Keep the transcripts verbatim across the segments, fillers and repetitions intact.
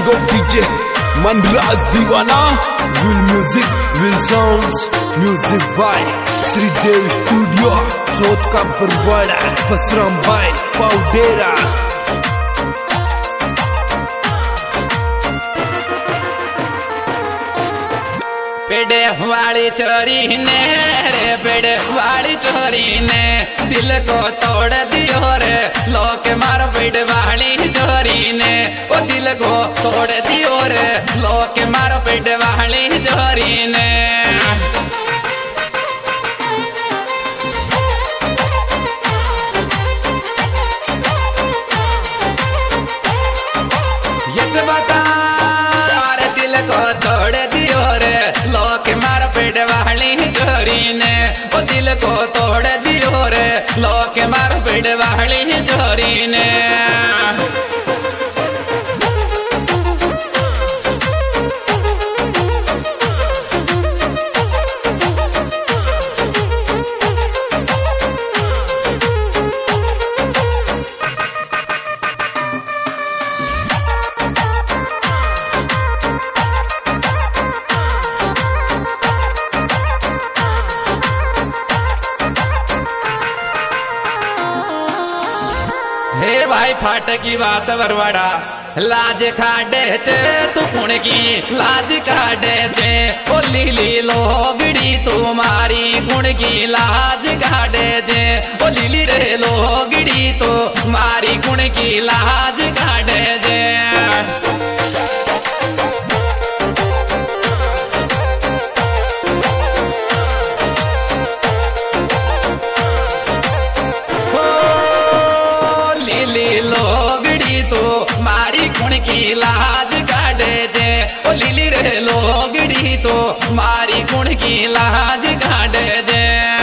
King of D J Manraj Diwana. Will music, will sounds, music by Sri Dev Studio, Chot ka Barwada, Basram by Paudera. पेड़े वाली चोरी ने रे पेड़े वाली चोरी ने दिल को तोड़ दियो रे लोग मार पेड़े वाली चोरी ने ओ दिल को तोड़ दियो रे लोग मार पेड़े वाली चोरी ने ये बता दिल को तोड़ दियो रे लोग मार पेड़ वाली चोरी ने ओ दिल को तोड़ दियो रे लोग मार पेड़ वाली चोरी ने हे भाई फाट की बात बरवाड़ा लाज खाडे चे तू कुण की लाज काडे चे ओ लीली लोगड़ी तुम्हारी कुण की लाज काडे चे ओ लीली रे लोगड़ी तो मारी कुण की लाज काडे चे लोगड़ी तो मारी कुण की लाज काढ़े दे ओ लीली रे लोगड़ी तो मारी कुण की लाज काढ़े दे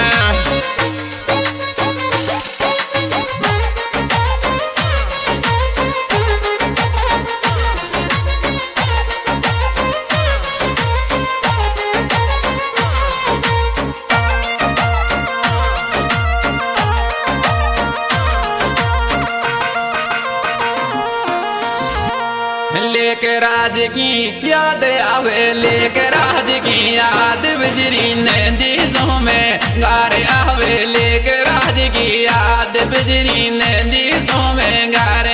लेके राज की याद आवे लेके राज की याद बिजरी नंदीजों में गारे आवे लेके राज की याद बिजरी नंदीजों में गारे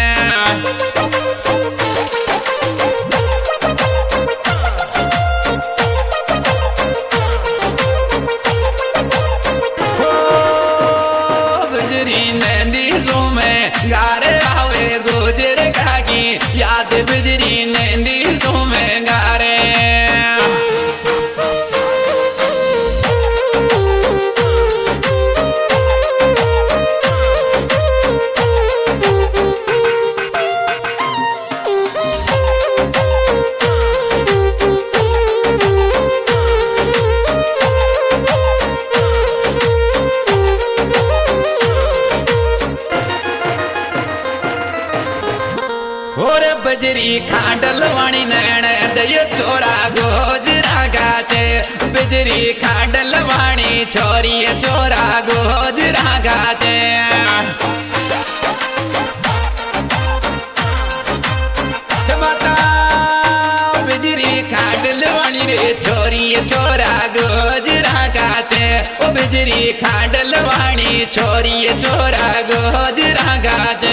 बिजरी नंदीजों में गारे आवे गुजर की याद बिजरी नंदी तुम्हें गारे और बजरी खांडल वाणी नैण दय छोरा गोजरा गाचे बजरी खांडल वाणी छोरी छोरा गोजरा गाचे बता बजरी खांडल वाणी रे छोरी छोरा गोजरा गाचे ओ बजरी खांडल वाणी छोरी छोरा Gojra गाचे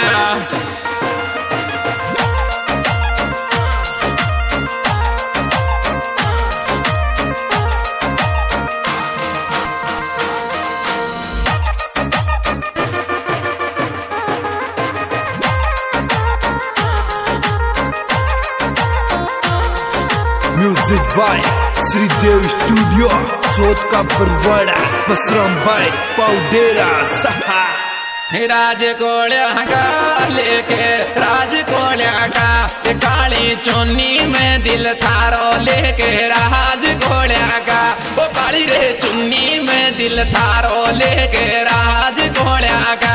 Music by Sri Dev Studio, Chot ka Barwada, Basram by Paudera. Saha राज कोल्या का लेके राज कोल्या का काली चुन्नी में दिल थारो लेके राज कोल्या का वो काली रे चुन्नी में दिल थारो लेके राज कोल्या का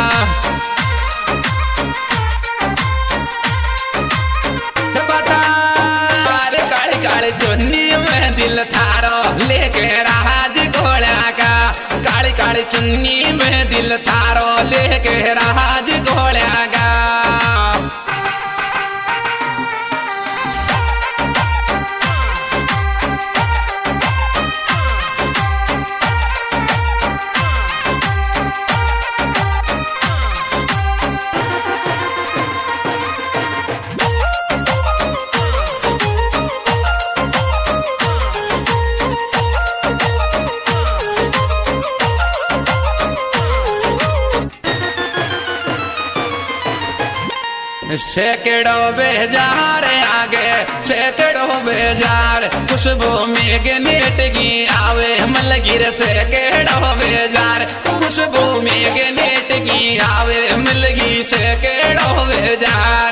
काली चुन्नी में दिल थारो लेके राज कोल्या का काली काली चुन्नी में दिल थारो लेके राज घोड़ा गा सैकड़ों बेजार आगे सैकड़ों बेजार खुशबू में नेट की आवे मलगिर सैकड़ों बेजार खुशबू में नेट की आवे मिलगी सैकड़ों बेजार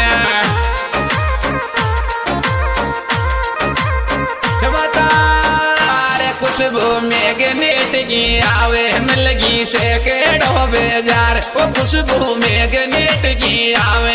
खुशबू में नेट की आवे मिलगी सैकड़ों बेजार वो खुशबू में नेट की आवे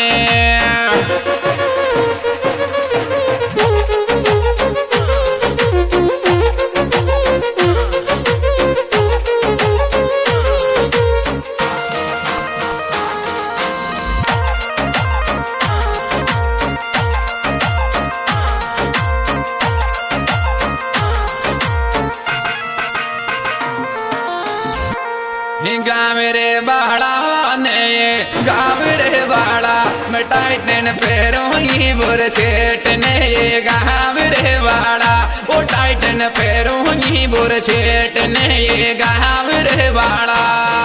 गाँव रे बाड़ा ने गाँव रे बाड़ा मैं टाइटन पैरों ही बुर छेट ने ये गाँव रे बाड़ा वो टाइटन पैरों ही बुर छेट ने ये गाँव रे बाड़ा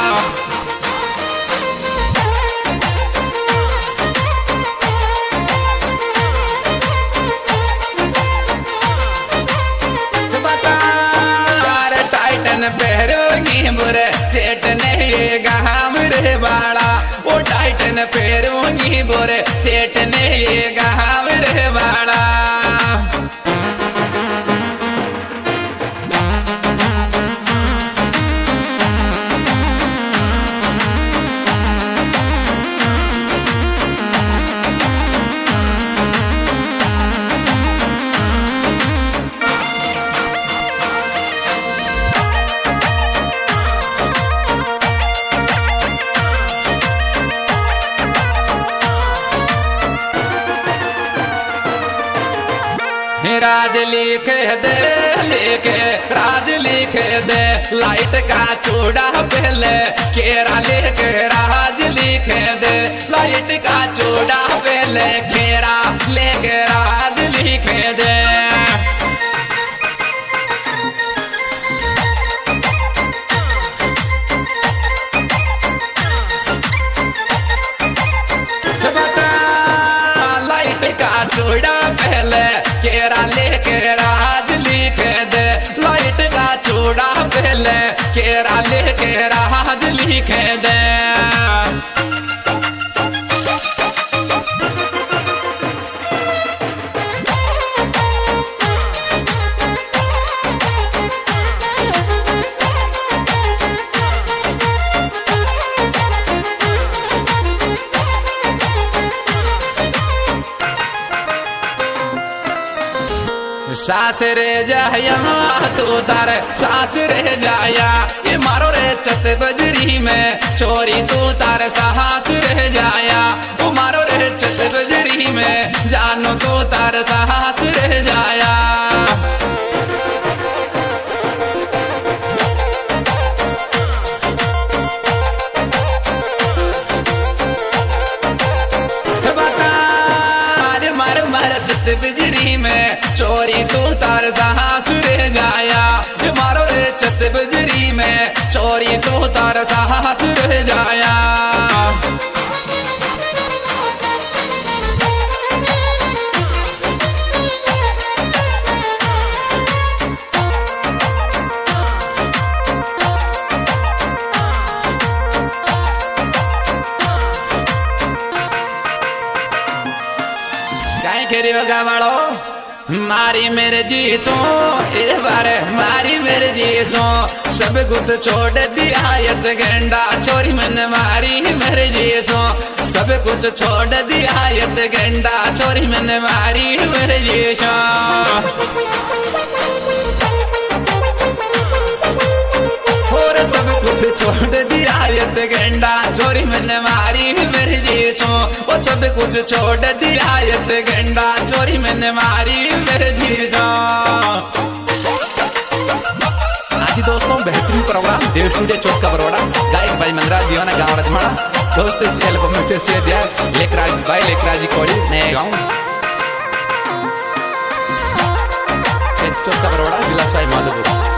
पैरोंगी बुरे सेठ ने ये गाँव रे बाड़ा वो टाइटन पैरोंगी बुरे सेठ ने ये गाँव रे बाड़ा राज लिख दे लिखे राज लिख दे लाइट का चूड़ा पहले केरा लेके राज लिख दे लाइट का चूड़ा पहले केरा लेके राज लिख दे चूड़ा पहले केरा लेके राज लिख दे लाइट का चूड़ा पहले केरा लेके राज लिख दे सास रे जाया तू तार सास रे जाया ये मारो रे चत बजरी में चोरी तू तार साहस रे जाया वो मारो रे चत बजरी में जानो तू तार साहस रे जाया बिजरी में चोरी तू तार साहस रे जाया मारो रे चत बिजरी में चोरी तू तार साहस रे जाया गावाड़ो मारी मेरे जीसो इस बारे मारी मेरे जीसो सब कुछ छोड़ दिया यत गेंडा चोरी मन मारी मेरे जीसो सब कुछ छोड़ दिया यत गेंडा चोरी मन मारी मेरे जीसो और सब कुछ छोड़ दिया यत गेंडा चोरी मन मारी मेरे जीसो वो सब कुछ छोड़ दिया यत गेंडा चोरी मन मारी मेरे जीसो आज दोस्तों बेहतरीन प्रोग्राम देव स्टूडियो चौक का बरोड़ा गायक भाई मंगराज दीवाना गाँव रजमाड़ा दोस्तों इस एल्बम में शेयर दिया लेखराज भाई लेखराज जी कोड़ी नए गाँव चौक का बरोड़ा जिला साई माधोपुर।